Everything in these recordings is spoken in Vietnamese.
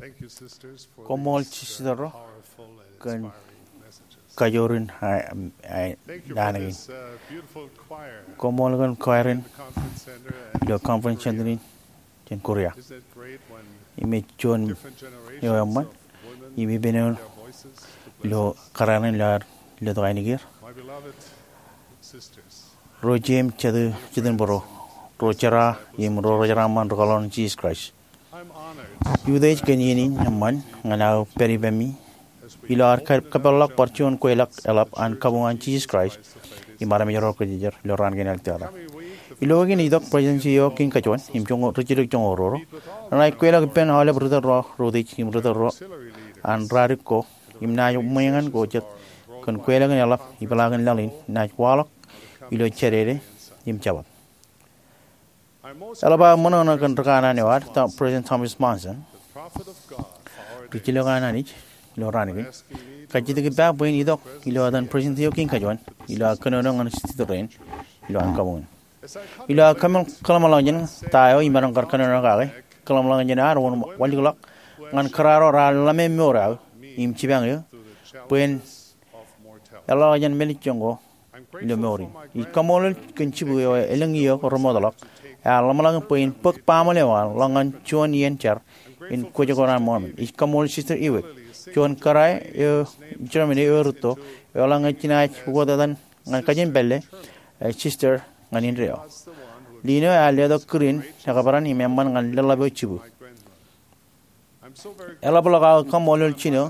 Komol chisdaro kan kajorin danagin. Komol kan choirin lo conference center in Korea. Imi chon yo amman imi benon lo karanan lo doainigir. Rojem chadun boro rochara yim rocharaman rokalon Jesus Christ. Yudej kenyini naman ngalaw peribemi ilar kapalak parchon ko elak elap an kabuan Jesus Christ imara mejor ko jijar loran genal tiara ilogin idok presence yo king kachon imchong ruchiruk chong ororo nai ko elak pen hale brother ro rodich im brother ro an rariko imna yo mayangan ko jet kon ko elak elap ibalagan lalin na kwalak ilo cherere im chawat Alaba monona kan rakana ne war ta President Thomas Monson Kichilogana ni lorani kajite ke ba boin idok ilo dan President yo king kajon ilo kanono ngan sitren ilo an kamun ilo kalamalajen tayo imarang karkanono ka kalamalajen ar won waligolak ngan kararo ra lame mora im chibang yo boin alo jan melichongo ilo mori I kamol kenchibu yo elengiyo romodalak lamalang poin pek pamalewa langan chuan yen char in kujagoran mom iskamol sister iwe chuan karai Germany euroto langan chinai godadan ngan kajin belle sister ngan inreo lino aliado green nagabaran imemman ngan lalabe chibu elablaga kamol chino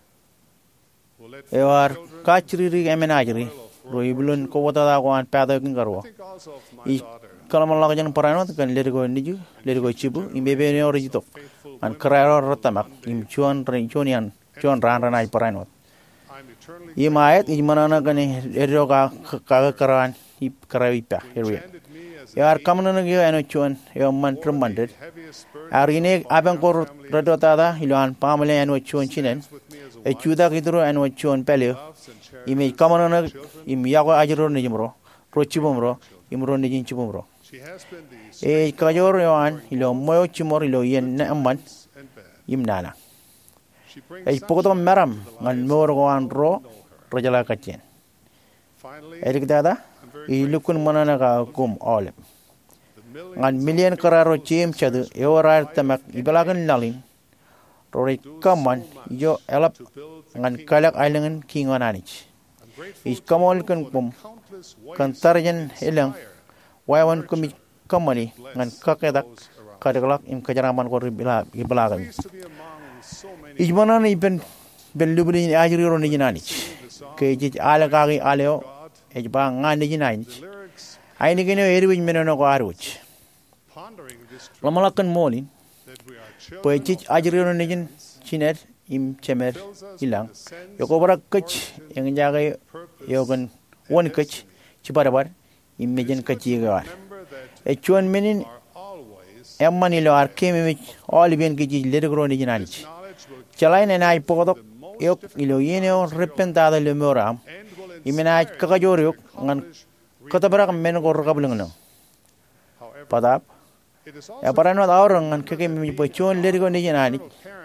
ewar kachiri emenajri roibulun ko wada ko an pada kin garwa kalau malah jangan peranut kan lerigo niju lerigo cibu imbebe ne origito an keraro ratamak im chuan renchonian chuan ranai peranut imayat imana kan erro ka karan ip karawipa area yar kamana ngi eno chuan yo man tremanded arine abang kor radota hilan pamale eno chuan chinen e chuda kidro eno chuan pele ime kamana im yago ajro ne jimro rochibomro imro ne jinchibomro kajor yoan ilo moyo chimor ilo yen na amman imnana pokoto maram ngan moro an ro rajala kachen erik dada ilukun manana ka kum ole ngan million kararo chim chadu eorar tamak ibalagan lalin rori kaman yo elap ngan kalak ailangan kingananich kamol kan kum kan tarjan elang Wawan kami kamani ngan kakedak kadeglak im kajaraman ko ibalagan ijmana ni ben lubni ajri ro ni jinani ke ji ala kagi aleo ejba ngani jinani ai ni gene erwin menono ko arwich lamalakan molin poechi ajri ro ni jin chinet im chemer ilang yoko barak kach yang jaga yogan won kach cibarabar imagine kachiga chuan menin emmani lo arkemi oliven kiji ledgro ni jinani chalai ne nai podok yok ilo yeno repentada le moram imena kakajoruk ngan katabrak men ko rakablengo padap ya parano daur ngan keke mi pochon ledgo ni jinani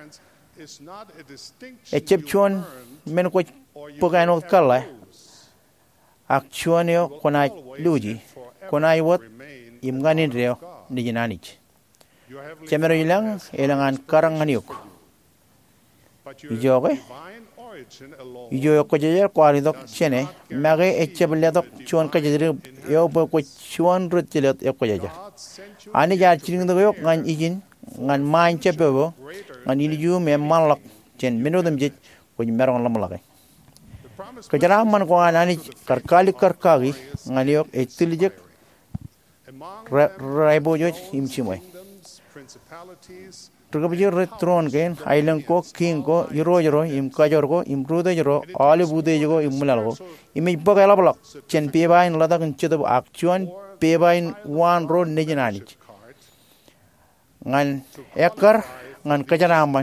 chep chuan men ko pogano kala Akchuanio konai luji konai wat imganin reo ni jinanich chemero ilang elangan karanganiuk ijoge ijo ko jejer kwaridok chene mage echebledok chuan ka jejer yo bo ko chuan rutlet yo ko jejer ani jar chiring do yok ngan ijin ngan main chepebo ngan ilju me malak chen menodem je ko merong lamlage Kejaraman ko anani karkali karkagi ngaliok etilijek raibojo imchimoy Trugabjir retron gen island ko king ko yoro im kajor ko im rude joro ali bude jogo imulal ko imi bagala blok chen pebain ladak chedo actuan pebain one road nejinani ngan ekar ngan kejaraman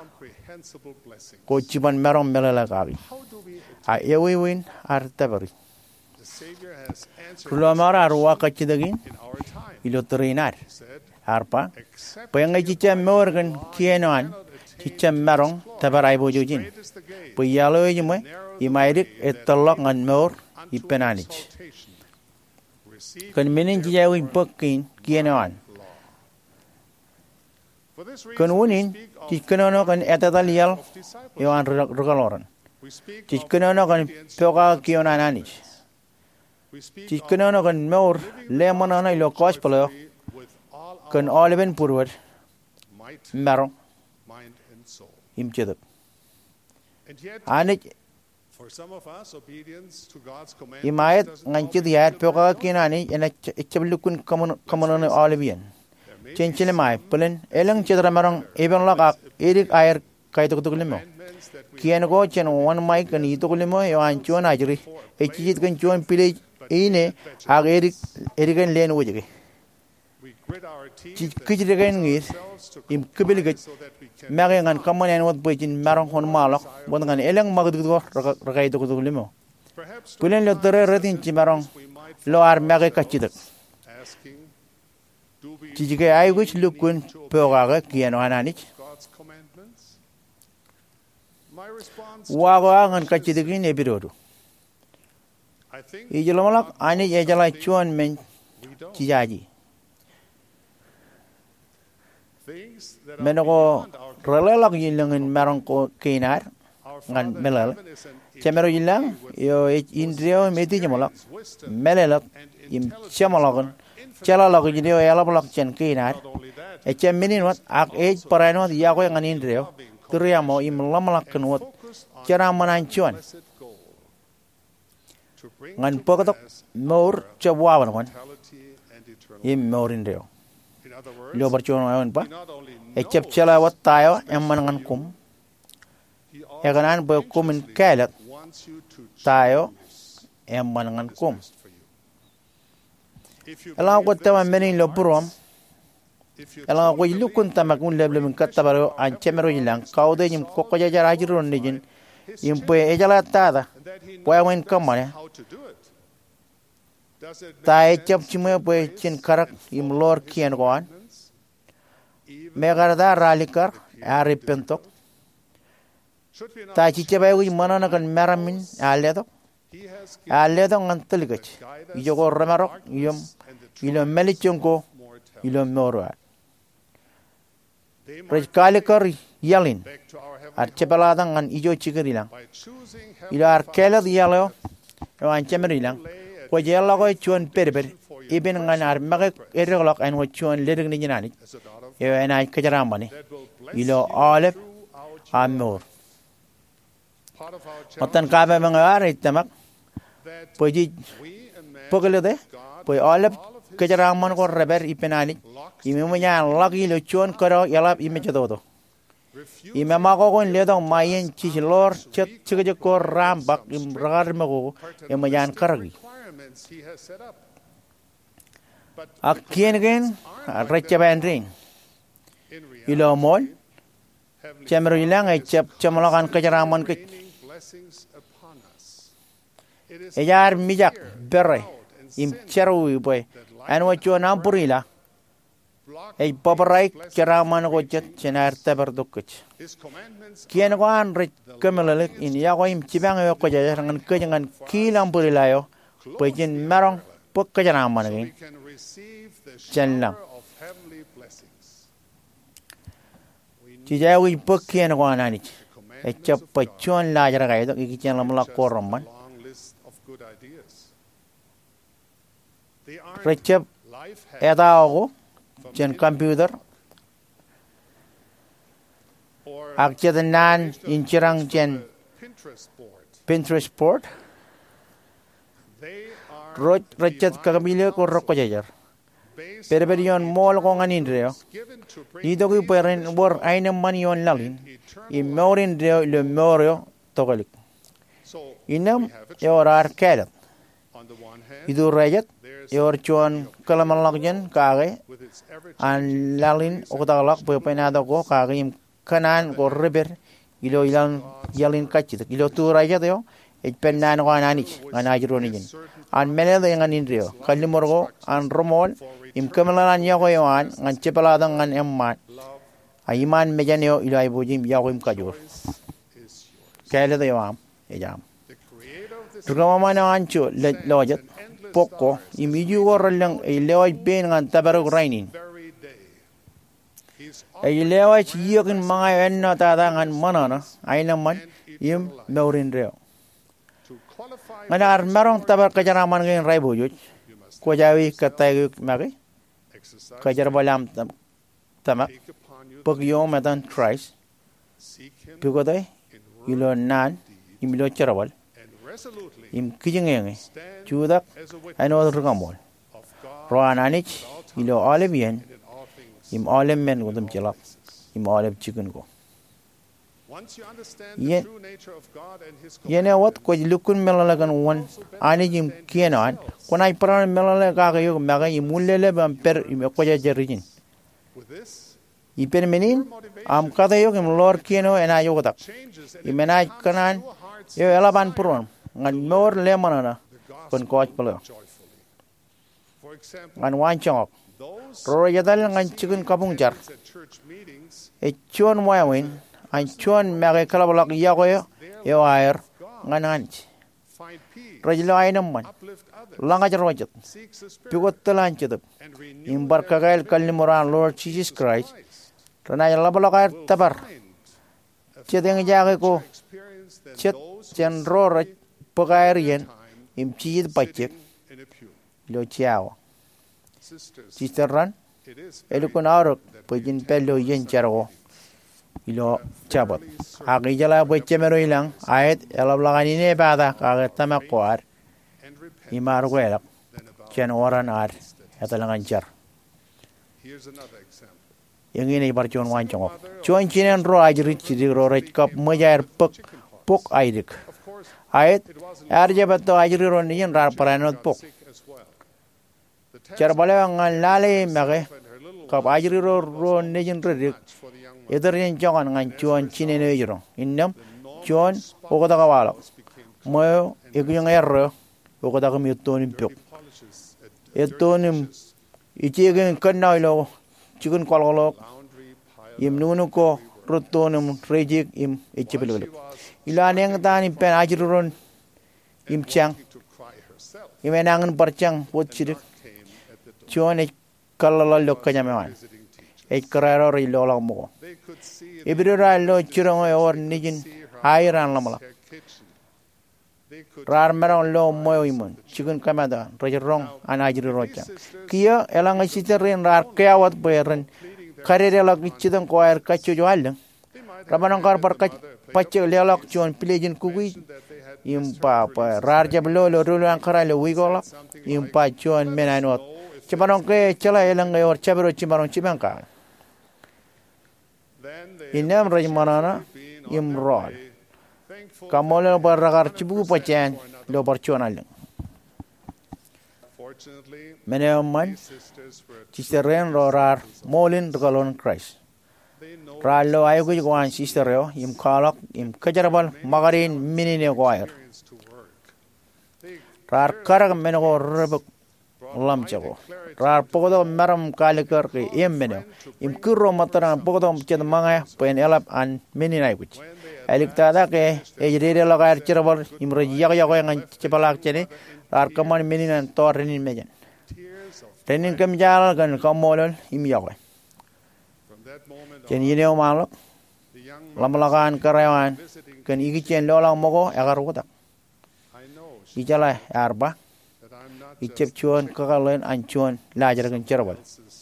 ko chiban merom melala kagi a ewin artabari Rulamara arwa kachidagin ilo trinar arpa pengai chicha morgan kienan chichem merong tabarai bojujin puyalo yimo imairik etolok ngan mor ipenanich kan minin jijawi pokin kienan kan unin chikenono kan etadalial yoan rugaloran chikenono kan poka kionananich chikenono kan mor lemonana ilo kospolo kan oliven purwad merong imcheduk anich imayat nganchid yat poka kinani ena ichablikun kamono olivian chenchile mai pelen elang chedra merong even lagak erik air kaituktuklimo kian go chen one mic kan ituklimo yo anchuan ajri echit kan chuan pile ine ag erikan len wujige kijiregen ngir im kibilgej magengan kamanen wat bojin marong hon malok bongan elang magdugdo ragaituktuklimo pelen lo tere retin chimarong lo ar mage kachidak Chijike ay which lukun pogaga kiano ananich. Wago angan kachidigin ebirodu. Ijalamalak ani ejala chuan men chijaji. Menogo relelak yilangin marong ko kinar ngan melal. Chamero yilang yo indrio meti jamalak melelak im chamalagan. Chala lagu jadi oyala balak chen kinar. Echem minin wat ak ej paraino ya ko yang anin reo. Turiamo im lamalak kenwat. Cara manancuan. Ngan pokotok mor cabuawan wan. Im morin reo. Lo bercuan awan pa. Ecep chala wat tayo yang manangan kum. Ekanan bo kumin kelak tayo yang manangan kum. Elang ko tema menin lo purom. Elang ko ilukun tamakun leble min katabaro an chemero yilang kaude jim kokko jajar ajron nijin impe ejala tada poawen kamane tai chap chime poe chin karak im lor kien goan megarda ralikar aripentok ta chichebe wi manana kan meramin aledo nganteligach ijogo remarok yom ilo melichonko ilo morwa rejkalikar yalin archepaladan ngan ijo chigerilang ilo arkelad yalo yo anchemerilang ko jella ko chuan perber iben ngan ar mag erolok en wo chuan ledeg ni nani yo enai kajaramani ilo alef amor matan kabe mangar itamak Poji pogele de poi alap kejaraman ko reber ipenani imemanya lagi lo chuan karo yalap imejodo imema ko ledo mayen chilor chet chige ko rambak imrar mago emayan karagi akien gen rechaban ring ilo mol chamero ilang ay chamalakan kejaraman ke Ejar mijak berre im cheru boy anwa chuan ampurila ei paparai keraman ko jet chenar taberdukch kien ko an re kemelek in ya ko im chibang yo ko jajar ngan kejangan kilampurila yo pejin marong pok keraman ngi chenlang chijawi pok kien ko anani e chap pachuan la jara ga yo iki lamla korman Recep edago jen computer akjedenan inchirang jen Pinterest board recep kagamile ko rokko jajar perberion mol ko nganin reo ido ko peren bor aina manion lalin I morin reo le morio togolik inam yorar kelat idu rejat yor chuan kalamalakjen kage an lalin otagalak pepenado ko kage im kanan ko reber ilo ilan yalin kachit ilo tu rejat yo pennan ko ananich anajronijin an menel yang anin rio kalimorgo an romol im kamalan yago yoan ngan cepaladan ngan emmat Aiman mejaneo ilai bojim yawim kajur. Kaya to yam ejam. Rugamana ancho lojat poko imiju warlang ilewaj ben ngan tabarok rainin. Ilewaj yikin mga enna tadangan manana ainaman im meurin reo. Nganar merong tabar kajaraman ngin rai bojoj. Ko jawi katay magi. Kajar balam tamak. Pag yung metan Christ. Pigoday ilo nan imilo charabal. Im kijengenge chudak ano rugamol. Roananich ilo olivian im olive men gudum chelak im olive chicken go. Yene wat ko lukun melalagan wan ani jim kienan konai paran melalaga kayo maga imulele bamper im ko jarijin. Ipen menin am kada yo im lor kieno ena yo tak. Imenai kanan yo elaban puron ngan mor lemanana kon coach pala. Ngan wan chok. Ro yadal ngan chicken kapung jar. E chuan wawin an chuan mage kalabalak yagoyo yo air ngan anch. Rajlo ainam man. Langa jarwajat. Pigot talanchadap. Imbar kagail kalnimuran Lord Jesus Christ. Ranay labalak tabar. Chedeng jage ko chet chen roraj pagairian im chid pachek lo chiao. Sister ran elukun arok pojin pelo yen chargo ilo chabot. Agi jala bochemero ilang ayat elablagan ini pada kaget tamak kuar imar guelak chen oran ar etalangan char. Yang ini barcuan wancong. Cuan cinan ro ajrit cidik ro rekap mejair pok aidik. Ayat arja beto ajri ro niyan rar paranot pok. Cara bale ngal lale mage kap ajri ro niyan redik. Eder yang jangan ngan cuan cinan ejro. Innam cuan okoda kawala. Mo ikunyang erro okoda kamiutonim pok. Etonim ichigen kannailo chicken kololok im nunu ko rotonum rejik im echipelok ilaneng tan im pen ajruron im chang im enangan parchang potchirik chon e kalala lokkanyaman e kararo ri lolak mo ibirura lo chirong or nijin airan lamala rar merong lo moimun chicken kamada rajrong anajri rocha kia elang isiterin rar kawat beren karere lak ichidang ko air kacho joaleng rabanong kar par pacho lelak chon pilejin kugui impa pa rar jablo lo rulang karale wigolak impa chon menanot chibanong ke chala elang or chabro chibarong chibangka inam rajmanana imrol kamole baragar chibu pachen lo barchonal meneman cisteren rorar molin galon Christ rallo ayugo gwan cistereo im kalak im kajarabal magarin minine goir rar karag menego rebuk lam chago rar pogodo maram kalikar ke emene im kurro mataran pogodo ched manga pen elap an mininai kuch eliktada ke ejrere lagar chirabal imre yago ngan chepalak chene rar kaman mininan torrenin mejan tenin kem jal kan kamolol im yago chen yineo malok lamalakan karawan kan igi chen lolang mogo agar wutak ijala arba ichep chuan kakalen anchuan lajar kan chirabal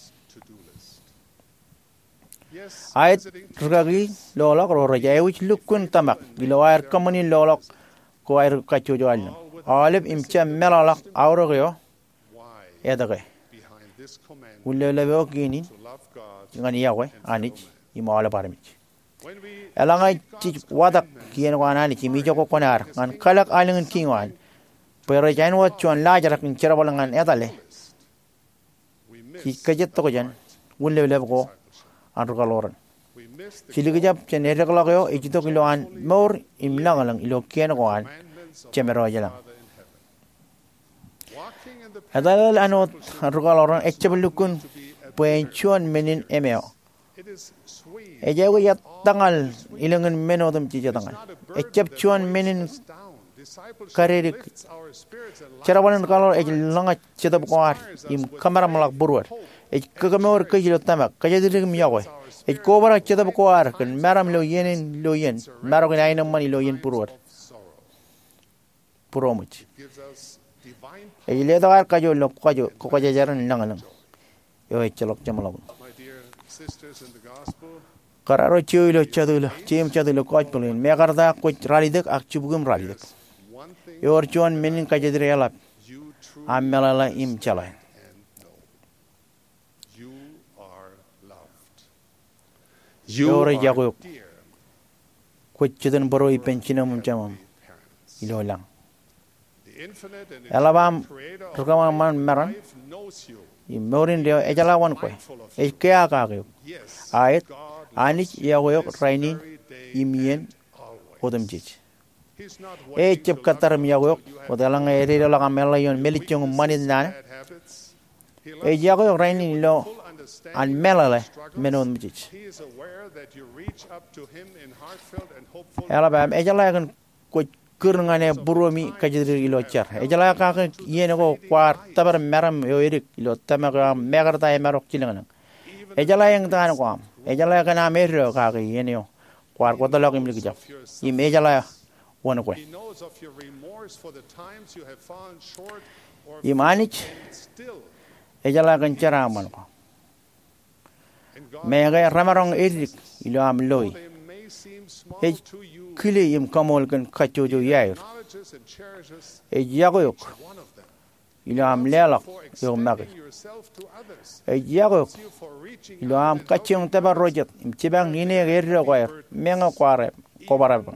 ayat rugagi lolok roraja ewich lukun tamak giloair kamani lolok ko air kacho joalno alib imcha melalak aurogyo edage ulelebe okini ngani yawe anich imala paramich elangai ti wadak kien wanani ti mijoko konar ngan kalak alingen kingwan pero jain wat chuan lajar kan chirabal ngan edale ki kajet to jan ulelebe ko anrugaloran siligajap chenereglagyo ejito kiloan mor imlangalang ilo kien koan chemero jalang adal anot anrugaloran echebelukun penchuan menin emeo Ejago yatangal ilangan menodam cijatangal. Ecap cuan menin karerik. Cerawanan kalau ejlanga cetab kuar im kamera malak burwar. Kagamor kajilo tamak kajadirim yawe. Kobara cetab kuar kan maram loyen maro kan ainam mani loyen burwar. Puromuch. Ejledagar kajo lok kajo kokajajaran langalang. Yo echalok jamalok. Kararo ciulo cadulo cim cadulo kojpulin megarda koj ralidak akcubugum ralidak. Yor cuan menin kajadire alap. Amelala im calai. Yor jago kojjudan boro ipenchina mumcamam ilolang. Alabam rukaman man meran. Morin dia ejalawan koi. Kaya kagayok. Ayat anich yagoyok rainin imien odam jij. Cep katar yagoyok odalang eri lang amelayon melichong manid nana. Yagoyok rainin lo an melale menon jij. Alabam ejalagan koi kurngane buromi kajidri ilo char ejala ka yene ko kwar tabar meram yo erik ilo tamaga megarta emarok chilangan ejala yang tan ko am ejala kana merro ka yene yo kwar ko dalok imli gija im ejala won ko imanich ejala kan charaman ko mega ramarong erik ilo am loy kili im kamol kan kachojo yair yagoyok ilo am lelak yo magi yagoyok ilo am kachong tabarrojat im chibang ine gerro koyer menga kware kobarabang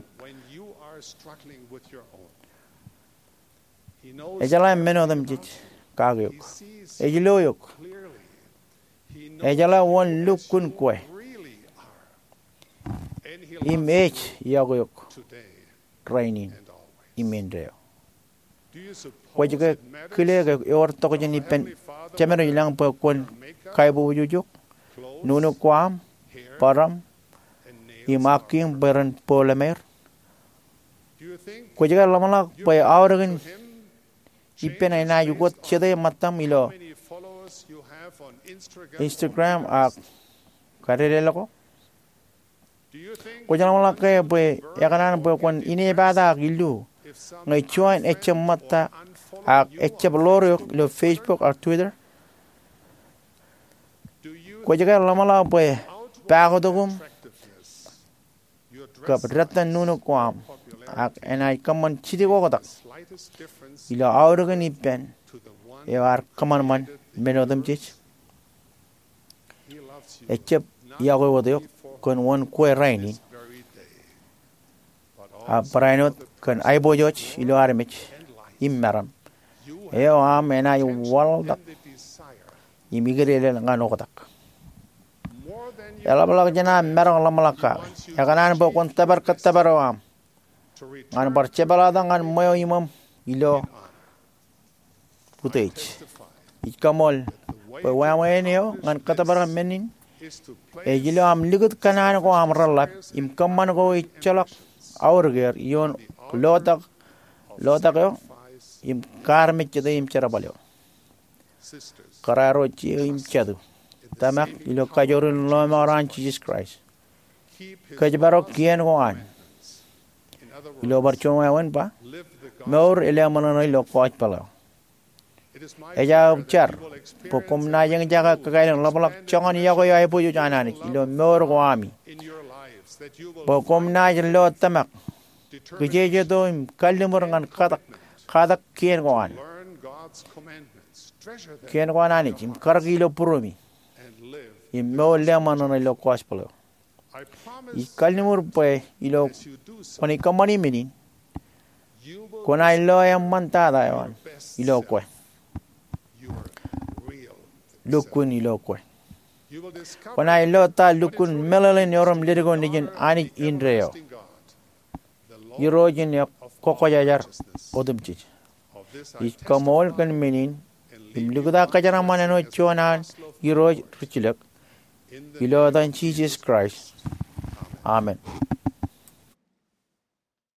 ejala menodam jich kagayok ejiloyok ejala won lukun kwe image yagoyok training imendeo wajiga kile yor to jeni pen chamero ilang po kon kaibu jujuk nuno kwam param imaking beran polymer wajiga lamala po awrgen ipen ina yugot chede matam ilo Instagram karele ko ko jangan lakai boleh ya kanan boleh kon ini pada gilu ngai cuan ecem mata ecem lorok lo Facebook atau Twitter ko jaga lama boleh pago dogum keberatan nuno kuam enai kaman ciri ko tak ila aurgan ipen ya kaman man menodam cich ecem ya ko wadok kon won kue raini parainot kon aibo joch ilo armich immaram eo amena waldak imigere ngano kotak ela balak jana merong lamalaka ya kanan bo kon tabar katabaram ngan barcebalada ngan moyo imam ilo putej ikamol po waweneo ngan katabaram menin ejilo am ligut kanan ko am ralap im kamman ko ichalak aurger yon lotak yo im karme chede im charabalo kararo chi im chadu tamak ilo kajorun lo maran Jesus Christ kajbaro kien ko an ilo barchoma wan pa nor ele manano ilo koach pala eja char pokom na yang jaga kagailang labalak chongan yago ya ipo ju janani ilo mor ko ami pokom na lo tamak geje do kallimor ngan kadak kien ko an ani jim kargi lo puromi im mo le manano ilo kospolo I kallimor pe ilo koni kamani menin kona ilo yang mantada yon ilo ko lukun ilo ko kona ilo ta lukun melalen yoram lirigo nijin ani indreo yirojin ya koko jajar odum chich iskamol kan menin imliguda kajara manano chonan yiroj richilak Ilo tan Jesus Christ. Amen.